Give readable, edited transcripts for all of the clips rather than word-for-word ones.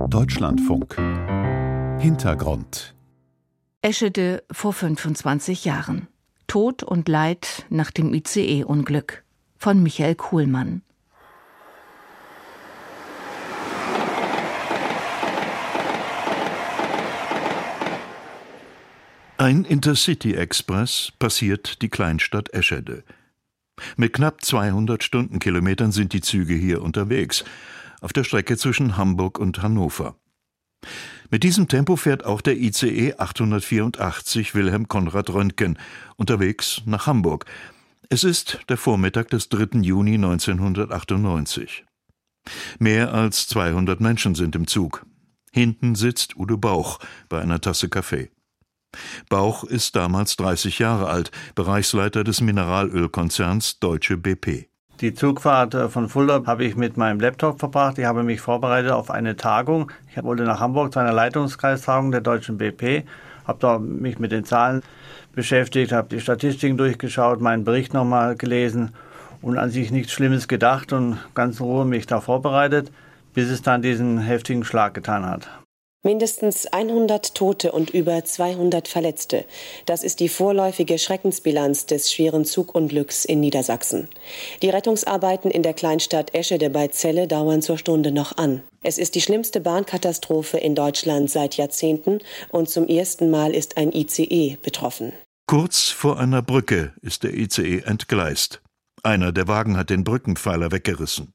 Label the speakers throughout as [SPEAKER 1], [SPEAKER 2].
[SPEAKER 1] Deutschlandfunk. Hintergrund.
[SPEAKER 2] Eschede vor 25 Jahren. Tod und Leid nach dem ICE-Unglück von Michael Kuhlmann.
[SPEAKER 3] Ein Intercity-Express passiert die Kleinstadt Eschede. Mit knapp 200 Stundenkilometern sind die Züge hier unterwegs, auf der Strecke zwischen Hamburg und Hannover. Mit diesem Tempo fährt auch der ICE 884 Wilhelm Conrad Röntgen unterwegs nach Hamburg. Es ist der Vormittag des 3. Juni 1998. Mehr als 200 Menschen sind im Zug. Hinten sitzt Udo Bauch bei einer Tasse Kaffee. Bauch ist damals 30 Jahre alt, Bereichsleiter des Mineralölkonzerns Deutsche BP.
[SPEAKER 4] Die Zugfahrt von Fulda habe ich mit meinem Laptop verbracht. Ich habe mich vorbereitet auf eine Tagung. Ich wollte nach Hamburg zu einer Leitungskreistagung der Deutschen BP, habe da mich mit den Zahlen beschäftigt, habe die Statistiken durchgeschaut, meinen Bericht nochmal gelesen und an sich nichts Schlimmes gedacht und ganz in Ruhe mich da vorbereitet, bis es dann diesen heftigen Schlag getan hat.
[SPEAKER 5] Mindestens 100 Tote und über 200 Verletzte. Das ist die vorläufige Schreckensbilanz des schweren Zugunglücks in Niedersachsen. Die Rettungsarbeiten in der Kleinstadt Eschede bei Celle dauern zur Stunde noch an. Es ist die schlimmste Bahnkatastrophe in Deutschland seit Jahrzehnten und zum ersten Mal ist ein ICE betroffen.
[SPEAKER 3] Kurz vor einer Brücke ist der ICE entgleist. Einer der Wagen hat den Brückenpfeiler weggerissen.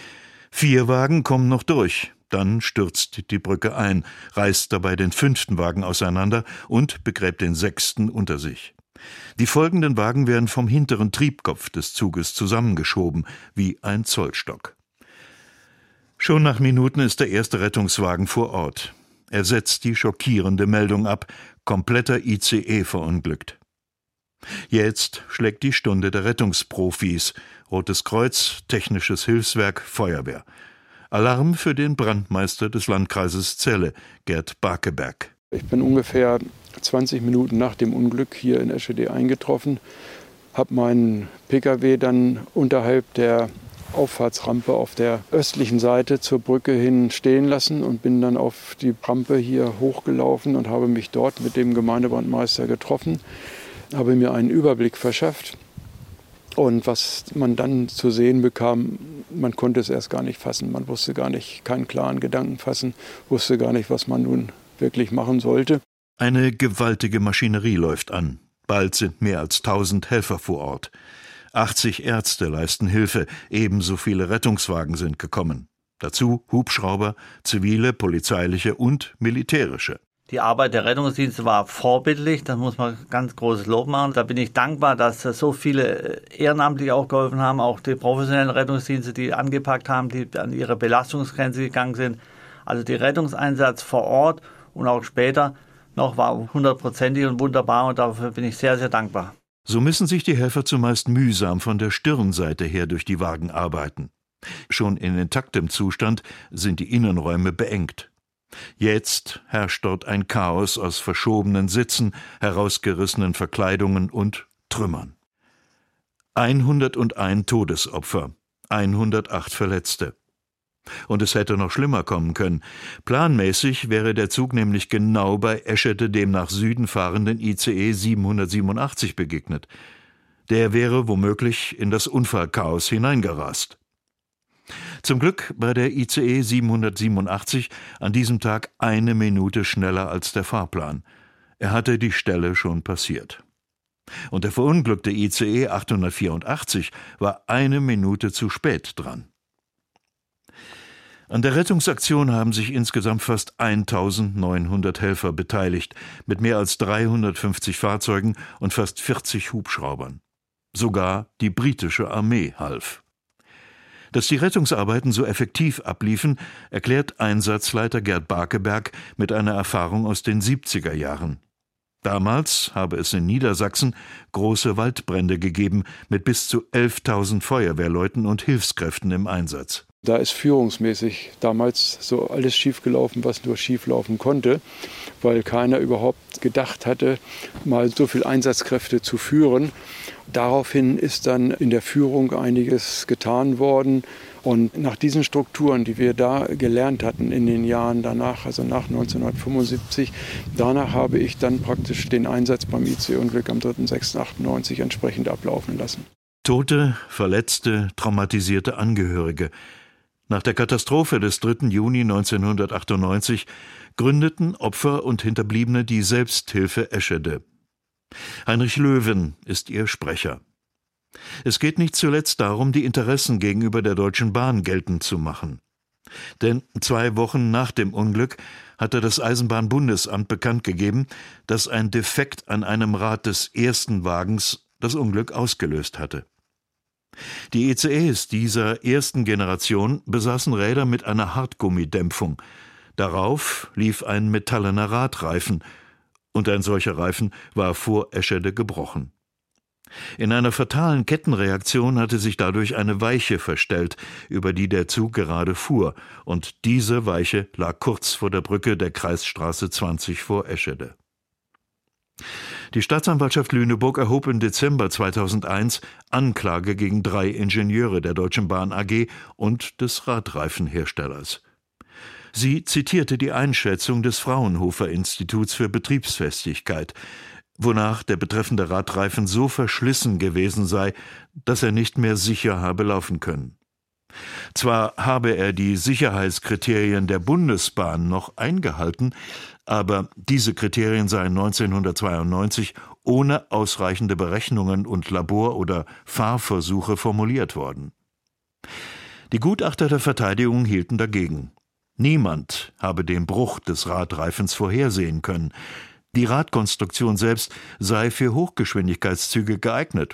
[SPEAKER 3] 4 Wagen kommen noch durch. Dann stürzt die Brücke ein, reißt dabei den 5. Wagen auseinander und begräbt den 6. unter sich. Die folgenden Wagen werden vom hinteren Triebkopf des Zuges zusammengeschoben, wie ein Zollstock. Schon nach Minuten ist der erste Rettungswagen vor Ort. Er setzt die schockierende Meldung ab: kompletter ICE verunglückt. Jetzt schlägt die Stunde der Rettungsprofis: Rotes Kreuz, Technisches Hilfswerk, Feuerwehr. Alarm für den Brandmeister des Landkreises Celle, Gerd Barkeberg.
[SPEAKER 6] Ich bin ungefähr 20 Minuten nach dem Unglück hier in Eschede eingetroffen, habe meinen Pkw dann unterhalb der Auffahrtsrampe auf der östlichen Seite zur Brücke hin stehen lassen und bin dann auf die Rampe hier hochgelaufen und habe mich dort mit dem Gemeindebrandmeister getroffen, habe mir einen Überblick verschafft. Und was man dann zu sehen bekam, man konnte es erst gar nicht fassen. Man wusste gar nicht, keinen klaren Gedanken fassen, wusste gar nicht, was man nun wirklich machen sollte.
[SPEAKER 3] Eine gewaltige Maschinerie läuft an. Bald sind mehr als 1000 Helfer vor Ort. 80 Ärzte leisten Hilfe, ebenso viele Rettungswagen sind gekommen. Dazu Hubschrauber, zivile, polizeiliche und militärische.
[SPEAKER 4] Die Arbeit der Rettungsdienste war vorbildlich, das muss man ganz großes Lob machen. Da bin ich dankbar, dass so viele ehrenamtlich auch geholfen haben, auch die professionellen Rettungsdienste, die angepackt haben, die an ihre Belastungsgrenze gegangen sind. Also der Rettungseinsatz vor Ort und auch später noch war 100%ig und wunderbar und dafür bin ich sehr, sehr dankbar.
[SPEAKER 3] So müssen sich die Helfer zumeist mühsam von der Stirnseite her durch die Wagen arbeiten. Schon in intaktem Zustand sind die Innenräume beengt. Jetzt herrscht dort ein Chaos aus verschobenen Sitzen, herausgerissenen Verkleidungen und Trümmern. 101 Todesopfer, 108 Verletzte. Und es hätte noch schlimmer kommen können. Planmäßig wäre der Zug nämlich genau bei Eschede dem nach Süden fahrenden ICE 787 begegnet. Der wäre womöglich in das Unfallchaos hineingerast. Zum Glück war der ICE 787 an diesem Tag 1 Minute schneller als der Fahrplan. Er hatte die Stelle schon passiert. Und der verunglückte ICE 884 war 1 Minute zu spät dran. An der Rettungsaktion haben sich insgesamt fast 1900 Helfer beteiligt, mit mehr als 350 Fahrzeugen und fast 40 Hubschraubern. Sogar die britische Armee half. Dass die Rettungsarbeiten so effektiv abliefen, erklärt Einsatzleiter Gerd Barkeberg mit einer Erfahrung aus den 70er Jahren. Damals habe es in Niedersachsen große Waldbrände gegeben mit bis zu 11.000 Feuerwehrleuten und Hilfskräften im Einsatz.
[SPEAKER 6] Da ist führungsmäßig damals so alles schiefgelaufen, was nur schieflaufen konnte, weil keiner überhaupt gedacht hatte, mal so viel Einsatzkräfte zu führen. Daraufhin ist dann in der Führung einiges getan worden. Und nach diesen Strukturen, die wir da gelernt hatten in den Jahren danach, also nach 1975, danach habe ich dann praktisch den Einsatz beim IC-Unglück am 3.6.98 entsprechend ablaufen lassen.
[SPEAKER 3] Tote, Verletzte, traumatisierte Angehörige. Nach der Katastrophe des 3. Juni 1998 gründeten Opfer und Hinterbliebene die Selbsthilfe Eschede. Heinrich Löwen ist ihr Sprecher. Es geht nicht zuletzt darum, die Interessen gegenüber der Deutschen Bahn geltend zu machen. Denn 2 Wochen nach dem Unglück hatte das Eisenbahnbundesamt bekannt gegeben, dass ein Defekt an einem Rad des ersten Wagens das Unglück ausgelöst hatte. Die ECEs dieser ersten Generation besaßen Räder mit einer Hartgummidämpfung. Darauf lief ein metallener Radreifen, und ein solcher Reifen war vor Eschede gebrochen. In einer fatalen Kettenreaktion hatte sich dadurch eine Weiche verstellt, über die der Zug gerade fuhr, und diese Weiche lag kurz vor der Brücke der Kreisstraße 20 vor Eschede. Die Staatsanwaltschaft Lüneburg erhob im Dezember 2001 Anklage gegen 3 Ingenieure der Deutschen Bahn AG und des Radreifenherstellers. Sie zitierte die Einschätzung des Fraunhofer-Instituts für Betriebsfestigkeit, wonach der betreffende Radreifen so verschlissen gewesen sei, dass er nicht mehr sicher habe laufen können. Zwar habe er die Sicherheitskriterien der Bundesbahn noch eingehalten, aber diese Kriterien seien 1992 ohne ausreichende Berechnungen und Labor- oder Fahrversuche formuliert worden. Die Gutachter der Verteidigung hielten dagegen. Niemand habe den Bruch des Radreifens vorhersehen können. Die Radkonstruktion selbst sei für Hochgeschwindigkeitszüge geeignet.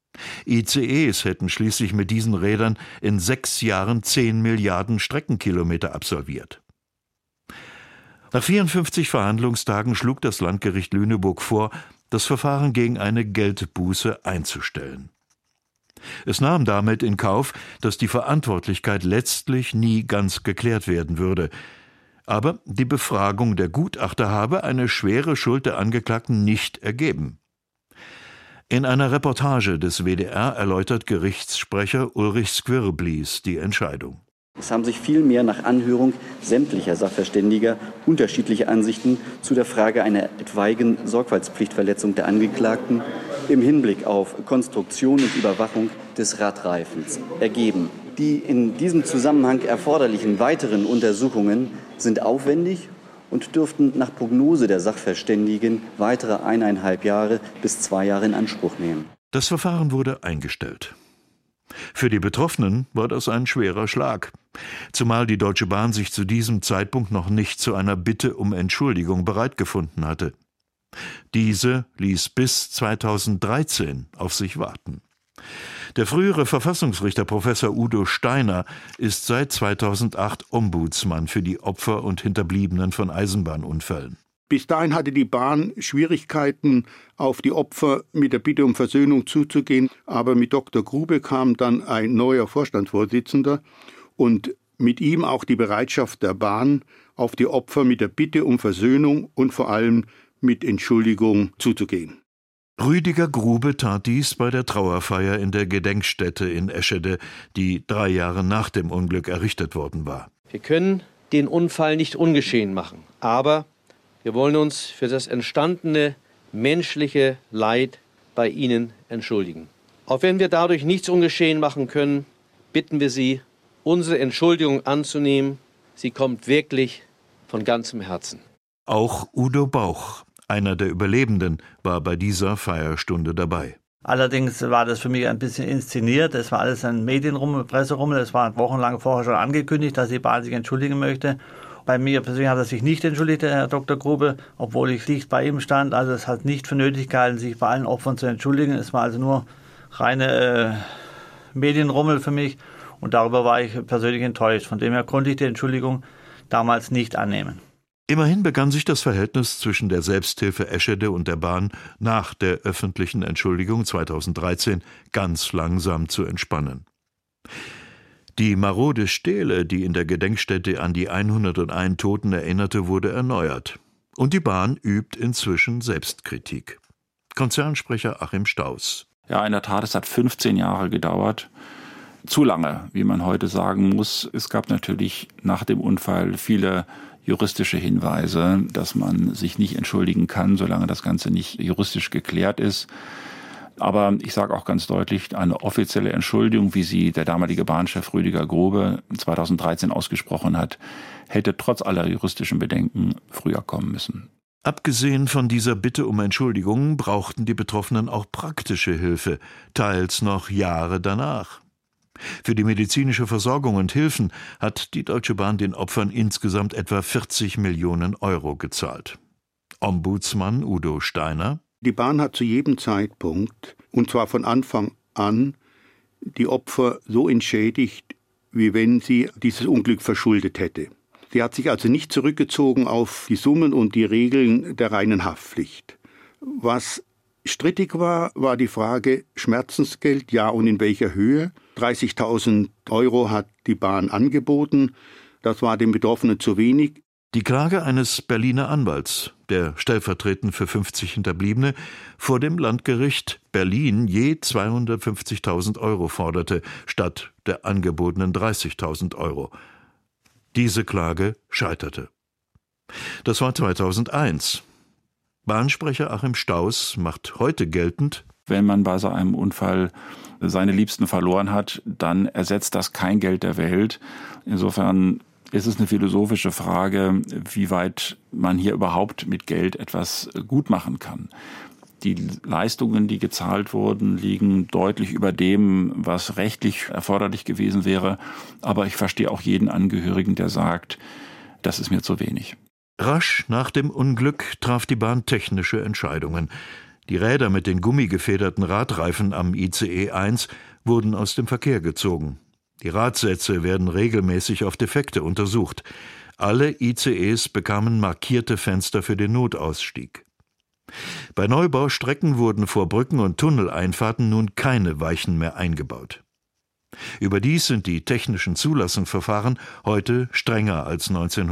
[SPEAKER 3] ICEs hätten schließlich mit diesen Rädern in 6 Jahren 10 Milliarden Streckenkilometer absolviert. Nach 54 Verhandlungstagen schlug das Landgericht Lüneburg vor, das Verfahren gegen eine Geldbuße einzustellen. Es nahm damit in Kauf, dass die Verantwortlichkeit letztlich nie ganz geklärt werden würde. Aber die Befragung der Gutachter habe eine schwere Schuld der Angeklagten nicht ergeben. In einer Reportage des WDR erläutert Gerichtssprecher Ulrich Squirblies die Entscheidung.
[SPEAKER 7] Es haben sich vielmehr nach Anhörung sämtlicher Sachverständiger unterschiedliche Ansichten zu der Frage einer etwaigen Sorgfaltspflichtverletzung der Angeklagten im Hinblick auf Konstruktion und Überwachung des Radreifens ergeben. Die in diesem Zusammenhang erforderlichen weiteren Untersuchungen sind aufwendig und dürften nach Prognose der Sachverständigen weitere 1,5 Jahre bis 2 Jahre in Anspruch nehmen.
[SPEAKER 3] Das Verfahren wurde eingestellt. Für die Betroffenen war das ein schwerer Schlag, zumal die Deutsche Bahn sich zu diesem Zeitpunkt noch nicht zu einer Bitte um Entschuldigung bereit gefunden hatte. Diese ließ bis 2013 auf sich warten. Der frühere Verfassungsrichter Professor Udo Steiner ist seit 2008 Ombudsmann für die Opfer und Hinterbliebenen von Eisenbahnunfällen.
[SPEAKER 8] Bis dahin hatte die Bahn Schwierigkeiten, auf die Opfer mit der Bitte um Versöhnung zuzugehen. Aber mit Dr. Grube kam dann ein neuer Vorstandsvorsitzender und mit ihm auch die Bereitschaft der Bahn, auf die Opfer mit der Bitte um Versöhnung und vor allem mit Entschuldigung zuzugehen.
[SPEAKER 3] Rüdiger Grube tat dies bei der Trauerfeier in der Gedenkstätte in Eschede, die 3 Jahre nach dem Unglück errichtet worden war.
[SPEAKER 9] Wir können den Unfall nicht ungeschehen machen, aber wir wollen uns für das entstandene menschliche Leid bei Ihnen entschuldigen. Auch wenn wir dadurch nichts ungeschehen machen können, bitten wir Sie, unsere Entschuldigung anzunehmen. Sie kommt wirklich von ganzem Herzen.
[SPEAKER 3] Auch Udo Bauch, einer der Überlebenden, war bei dieser Feierstunde dabei.
[SPEAKER 4] Allerdings war das für mich ein bisschen inszeniert. Es war alles ein Medienrummel, Presserummel. Es war wochenlang vorher schon angekündigt, dass die Bahn sich entschuldigen möchte. Bei mir persönlich hat er sich nicht entschuldigt, der Herr Dr. Grube, obwohl ich dicht bei ihm stand. Also es hat nicht für nötig gehalten, sich bei allen Opfern zu entschuldigen. Es war also nur reine Medienrummel für mich und darüber war ich persönlich enttäuscht. Von dem her konnte ich die Entschuldigung damals nicht annehmen.
[SPEAKER 3] Immerhin begann sich das Verhältnis zwischen der Selbsthilfe Eschede und der Bahn nach der öffentlichen Entschuldigung 2013 ganz langsam zu entspannen. Die marode Stele, die in der Gedenkstätte an die 101 Toten erinnerte, wurde erneuert. Und die Bahn übt inzwischen Selbstkritik. Konzernsprecher Achim Stauß.
[SPEAKER 10] Ja, in der Tat, es hat 15 Jahre gedauert. Zu lange, wie man heute sagen muss. Es gab natürlich nach dem Unfall viele juristische Hinweise, dass man sich nicht entschuldigen kann, solange das Ganze nicht juristisch geklärt ist. Aber ich sage auch ganz deutlich, eine offizielle Entschuldigung, wie sie der damalige Bahnchef Rüdiger Grobe 2013 ausgesprochen hat, hätte trotz aller juristischen Bedenken früher kommen müssen.
[SPEAKER 3] Abgesehen von dieser Bitte um Entschuldigung brauchten die Betroffenen auch praktische Hilfe, teils noch Jahre danach. Für die medizinische Versorgung und Hilfen hat die Deutsche Bahn den Opfern insgesamt etwa 40 Millionen Euro gezahlt. Ombudsmann Udo Steiner:
[SPEAKER 8] Die Bahn hat zu jedem Zeitpunkt, und zwar von Anfang an, die Opfer so entschädigt, wie wenn sie dieses Unglück verschuldet hätte. Sie hat sich also nicht zurückgezogen auf die Summen und die Regeln der reinen Haftpflicht. Was strittig war, war die Frage Schmerzensgeld, ja und in welcher Höhe. 30.000 Euro hat die Bahn angeboten, das war den Betroffenen zu wenig.
[SPEAKER 3] Die Klage eines Berliner Anwalts, der stellvertretend für 50 Hinterbliebene vor dem Landgericht Berlin je 250.000 Euro forderte, statt der angebotenen 30.000 Euro. Diese Klage scheiterte. Das war 2001. Bahnsprecher Achim Stauß macht heute geltend:
[SPEAKER 10] Wenn man bei so einem Unfall seine Liebsten verloren hat, dann ersetzt das kein Geld der Welt. Insofern ist es eine philosophische Frage, wie weit man hier überhaupt mit Geld etwas gut machen kann. Die Leistungen, die gezahlt wurden, liegen deutlich über dem, was rechtlich erforderlich gewesen wäre. Aber ich verstehe auch jeden Angehörigen, der sagt, das ist mir zu wenig.
[SPEAKER 3] Rasch nach dem Unglück traf die Bahn technische Entscheidungen. Die Räder mit den gummigefederten Radreifen am ICE 1 wurden aus dem Verkehr gezogen. Die Radsätze werden regelmäßig auf Defekte untersucht. Alle ICEs bekamen markierte Fenster für den Notausstieg. Bei Neubaustrecken wurden vor Brücken und Tunneleinfahrten nun keine Weichen mehr eingebaut. Überdies sind die technischen Zulassungsverfahren heute strenger als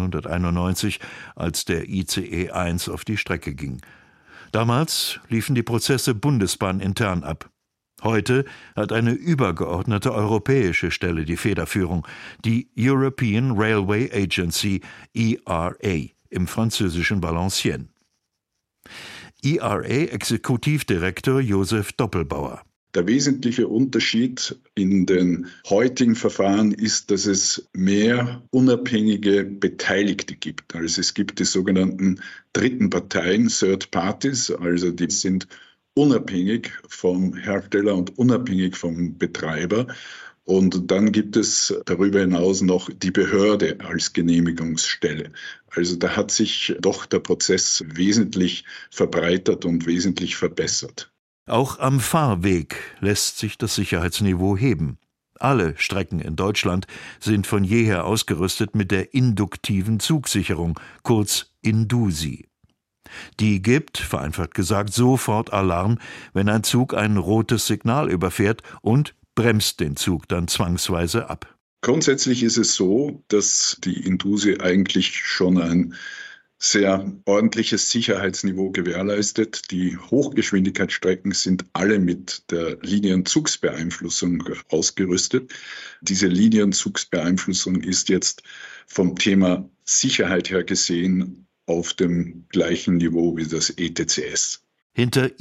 [SPEAKER 3] 1991, als der ICE 1 auf die Strecke ging. Damals liefen die Prozesse bundesbahnintern ab. Heute hat eine übergeordnete europäische Stelle die Federführung, die European Railway Agency, ERA, im französischen Valenciennes. ERA-Exekutivdirektor Josef Doppelbauer:
[SPEAKER 11] Der wesentliche Unterschied in den heutigen Verfahren ist, dass es mehr unabhängige Beteiligte gibt. Also es gibt die sogenannten dritten Parteien, Third Parties, also die sind unabhängig vom Hersteller und unabhängig vom Betreiber. Und dann gibt es darüber hinaus noch die Behörde als Genehmigungsstelle. Also da hat sich doch der Prozess wesentlich verbreitert und wesentlich verbessert.
[SPEAKER 3] Auch am Fahrweg lässt sich das Sicherheitsniveau heben. Alle Strecken in Deutschland sind von jeher ausgerüstet mit der induktiven Zugsicherung, kurz Indusi. Die gibt, vereinfacht gesagt, sofort Alarm, wenn ein Zug ein rotes Signal überfährt, und bremst den Zug dann zwangsweise ab.
[SPEAKER 11] Grundsätzlich ist es so, dass die Indusi eigentlich schon ein sehr ordentliches Sicherheitsniveau gewährleistet. Die Hochgeschwindigkeitsstrecken sind alle mit der Linienzugsbeeinflussung ausgerüstet. Diese Linienzugsbeeinflussung ist jetzt vom Thema Sicherheit her gesehen auf dem gleichen Niveau wie das ETCS.
[SPEAKER 3] Hinter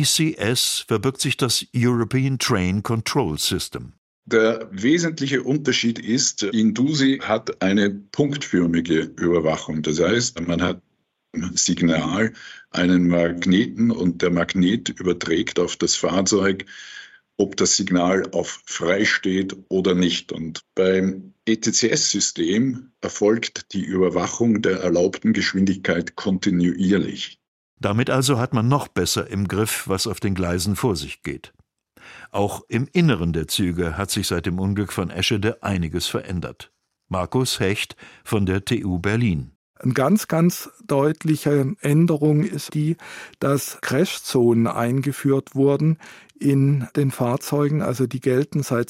[SPEAKER 3] ETCS verbirgt sich das European Train Control System.
[SPEAKER 11] Der wesentliche Unterschied ist, Indusi hat eine punktförmige Überwachung. Das heißt, man hat ein Signal, einen Magneten, und der Magnet überträgt auf das Fahrzeug, ob das Signal auf frei steht oder nicht. Und beim ETCS-System erfolgt die Überwachung der erlaubten Geschwindigkeit kontinuierlich.
[SPEAKER 3] Damit also hat man noch besser im Griff, was auf den Gleisen vor sich geht. Auch im Inneren der Züge hat sich seit dem Unglück von Eschede einiges verändert. Markus Hecht von der TU Berlin.
[SPEAKER 12] Eine ganz deutliche Änderung ist die, dass Crashzonen eingeführt wurden,
[SPEAKER 6] in den Fahrzeugen. Also die gelten seit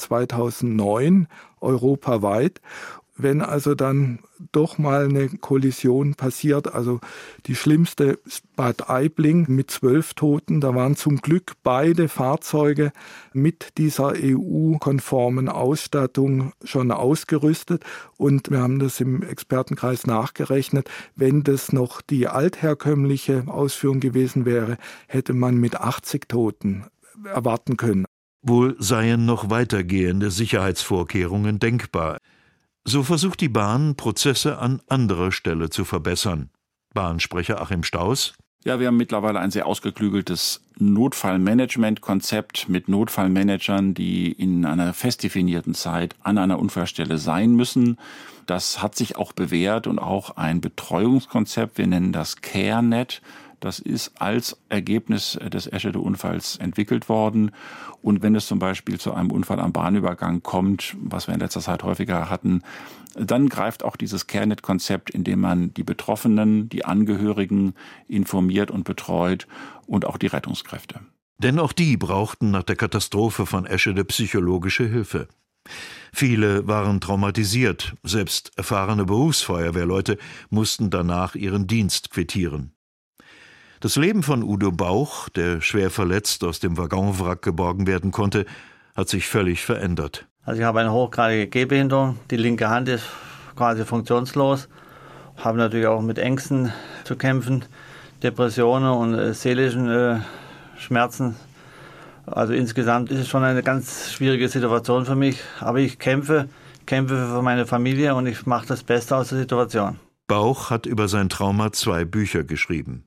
[SPEAKER 6] 2009 europaweit. Wenn also dann doch mal eine Kollision passiert, also die schlimmste Bad Aibling mit 12 Toten, da waren zum Glück beide Fahrzeuge mit dieser EU-konformen Ausstattung schon ausgerüstet und wir haben das im Expertenkreis nachgerechnet. Wenn das noch die altherkömmliche Ausführung gewesen wäre, hätte man mit 80 Toten erwarten können.
[SPEAKER 3] Wohl seien noch weitergehende Sicherheitsvorkehrungen denkbar. So versucht die Bahn, Prozesse an anderer Stelle zu verbessern. Bahnsprecher Achim Staus:
[SPEAKER 10] Ja, wir haben mittlerweile ein sehr ausgeklügeltes Notfallmanagement-Konzept mit Notfallmanagern, die in einer fest definierten Zeit an einer Unfallstelle sein müssen. Das hat sich auch bewährt und auch ein Betreuungskonzept, wir nennen das CareNet. Das ist als Ergebnis des Eschede-Unfalls entwickelt worden. Und wenn es zum Beispiel zu einem Unfall am Bahnübergang kommt, was wir in letzter Zeit häufiger hatten, dann greift auch dieses CareNet-Konzept, indem man die Betroffenen, die Angehörigen informiert und betreut und auch die Rettungskräfte.
[SPEAKER 3] Denn auch die brauchten nach der Katastrophe von Eschede psychologische Hilfe. Viele waren traumatisiert, selbst erfahrene Berufsfeuerwehrleute mussten danach ihren Dienst quittieren. Das Leben von Udo Bauch, der schwer verletzt aus dem Waggonwrack geborgen werden konnte, hat sich völlig verändert.
[SPEAKER 4] Also ich habe eine hochgradige Gehbehinderung, die linke Hand ist quasi funktionslos, habe natürlich auch mit Ängsten zu kämpfen, Depressionen und seelischen Schmerzen. Also insgesamt ist es schon eine ganz schwierige Situation für mich, aber ich kämpfe für meine Familie und ich mache das Beste aus der Situation.
[SPEAKER 3] Bauch hat über sein Trauma 2 Bücher geschrieben.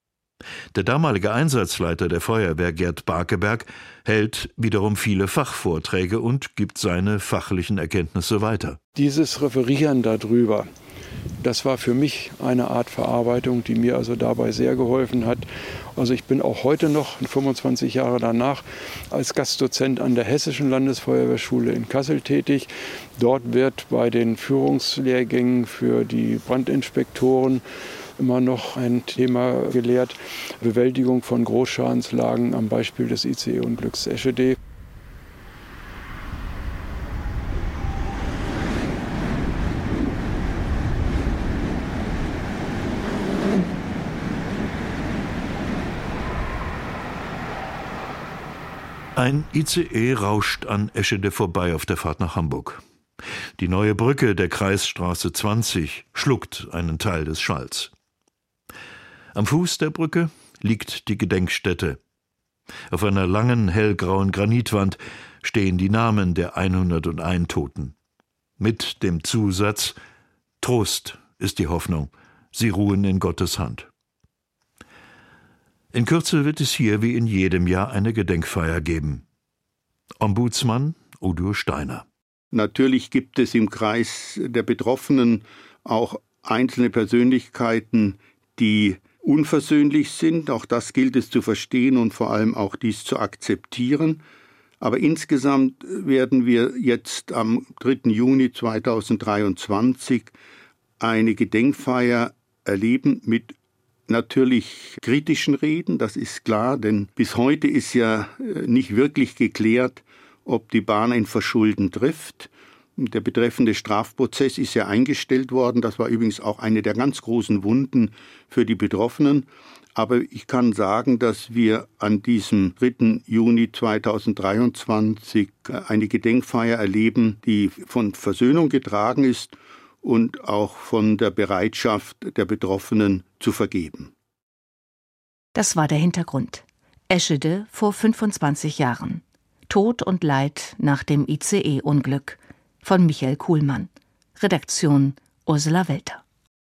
[SPEAKER 3] Der damalige Einsatzleiter der Feuerwehr, Gerd Barkeberg, hält wiederum viele Fachvorträge und gibt seine fachlichen Erkenntnisse weiter.
[SPEAKER 6] Dieses Referieren darüber, das war für mich eine Art Verarbeitung, die mir also dabei sehr geholfen hat. Also ich bin auch heute noch, 25 Jahre danach, als Gastdozent an der Hessischen Landesfeuerwehrschule in Kassel tätig. Dort wird bei den Führungslehrgängen für die Brandinspektoren immer noch ein Thema gelehrt, Bewältigung von Großschadenslagen am Beispiel des ICE-Unglücks Eschede.
[SPEAKER 3] Ein ICE rauscht an Eschede vorbei auf der Fahrt nach Hamburg. Die neue Brücke der Kreisstraße 20 schluckt einen Teil des Schalls. Am Fuß der Brücke liegt die Gedenkstätte. Auf einer langen, hellgrauen Granitwand stehen die Namen der 101 Toten. Mit dem Zusatz: Trost ist die Hoffnung, sie ruhen in Gottes Hand. In Kürze wird es hier wie in jedem Jahr eine Gedenkfeier geben. Ombudsmann Udo Steiner.
[SPEAKER 8] Natürlich gibt es im Kreis der Betroffenen auch einzelne Persönlichkeiten, die unversöhnlich sind. Auch das gilt es zu verstehen und vor allem auch dies zu akzeptieren. Aber insgesamt werden wir jetzt am 3. Juni 2023 eine Gedenkfeier erleben mit natürlich kritischen Reden, das ist klar, denn bis heute ist ja nicht wirklich geklärt, ob die Bahn ein Verschulden trifft. Der betreffende Strafprozess ist ja eingestellt worden. Das war übrigens auch eine der ganz großen Wunden für die Betroffenen. Aber ich kann sagen, dass wir an diesem 3. Juni 2023 eine Gedenkfeier erleben, die von Versöhnung getragen ist und auch von der Bereitschaft der Betroffenen zu vergeben.
[SPEAKER 2] Das war der Hintergrund. Eschede vor 25 Jahren. Tod und Leid nach dem ICE-Unglück. Von Michael Kuhlmann. Redaktion Ursula Welter.